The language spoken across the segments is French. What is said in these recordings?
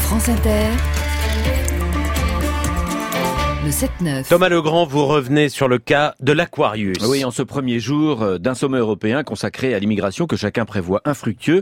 France Inter, le 7-9. Thomas Legrand, vous revenez sur le cas de l'Aquarius. Oui, en ce premier jour d'un sommet européen consacré à l'immigration que chacun prévoit infructueux,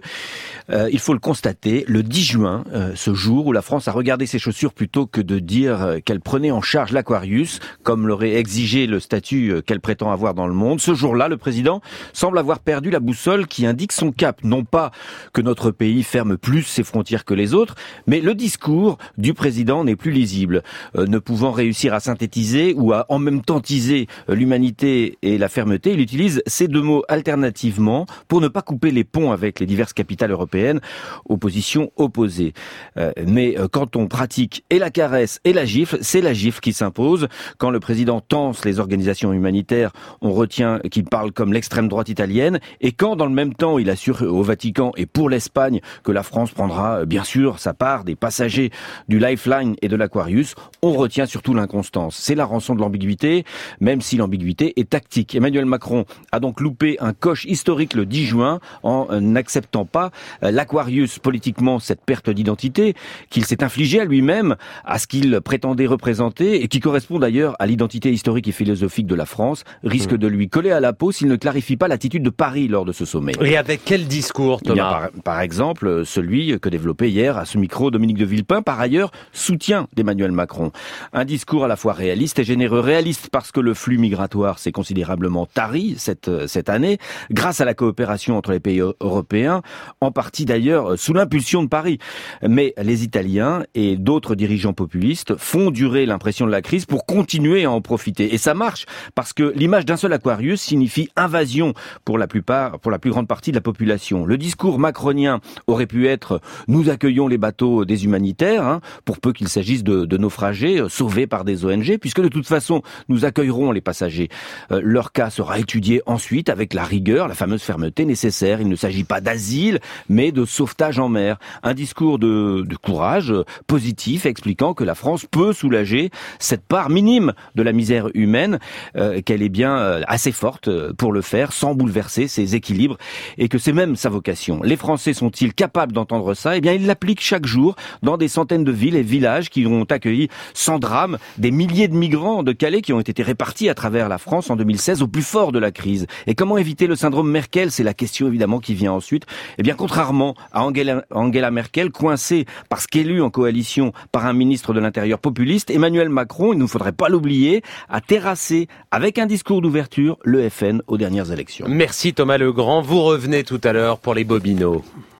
il faut le constater, le 10 juin, ce jour où la France a regardé ses chaussures plutôt que de dire qu'elle prenait en charge l'Aquarius, comme l'aurait exigé le statut qu'elle prétend avoir dans le monde, ce jour-là, le président semble avoir perdu la boussole qui indique son cap. Non pas que notre pays ferme plus ses frontières que les autres, mais le discours du président n'est plus lisible, ne pouvant réussir à synthétiser ou à en même temps teaser l'humanité et la fermeté. Il utilise ces deux mots alternativement pour ne pas couper les ponts avec les diverses capitales européennes aux positions opposées. Mais quand on pratique et la caresse et la gifle, c'est la gifle qui s'impose. Quand le président tense les organisations humanitaires, on retient qu'il parle comme l'extrême droite italienne. Et quand, dans le même temps, il assure au Vatican et pour l'Espagne que la France prendra bien sûr sa part des passagers du Lifeline et de l'Aquarius, on retient surtout l'inconstance. C'est la rançon de l'ambiguïté, même si l'ambiguïté est tactique. Emmanuel Macron a donc loupé un coche historique le 10 juin en n'acceptant pas l'Aquarius politiquement, cette perte d'identité qu'il s'est infligée à lui-même, à ce qu'il prétendait représenter et qui correspond d'ailleurs à l'identité historique et philosophique de la France, risque de lui coller à la peau s'il ne clarifie pas l'attitude de Paris lors de ce sommet. Et avec quel discours, Thomas ? Par exemple, celui que développait hier à ce micro Dominique de Villepin, par ailleurs soutien d'Emmanuel Macron. Un discours à la fois réaliste et généreux. Réaliste parce que le flux migratoire s'est considérablement tari cette année, grâce à la coopération entre les pays européens, en partie d'ailleurs sous l'impulsion de Paris. Mais les Italiens et d'autres dirigeants populistes font durer l'impression de la crise pour continuer à en profiter. Et ça marche, parce que l'image d'un seul Aquarius signifie invasion pour la plus grande partie de la population. Le discours macronien aurait pu être « nous accueillons les bateaux des humanitaires », pour peu qu'il s'agisse de naufragés sauvés par des ONG, puisque de toute façon, nous accueillerons les passagers. Leur cas sera étudié ensuite avec la rigueur, la fameuse fermeté nécessaire. Il ne s'agit pas d'asile, mais de sauvetage en mer. Un discours de courage positif, expliquant que la France peut soulager cette part minime de la misère humaine, qu'elle est bien assez forte pour le faire, sans bouleverser ses équilibres, et que c'est même sa vocation. Les Français sont-ils capables d'entendre ça ? Eh bien, ils l'appliquent chaque jour dans des centaines de villes et villages qui ont accueilli sans drame des milliers de migrants de Calais qui ont été répartis à travers la France en 2016 au plus fort de la crise. Et comment éviter le syndrome Merkel ? C'est la question évidemment qui vient ensuite. Eh bien, contrairement à Angela Merkel, coincée parce qu'élue en coalition par un ministre de l'Intérieur populiste, Emmanuel Macron, il ne faudrait pas l'oublier, a terrassé avec un discours d'ouverture le FN aux dernières élections. Merci Thomas Legrand. Vous revenez tout à l'heure pour les Bobineaux.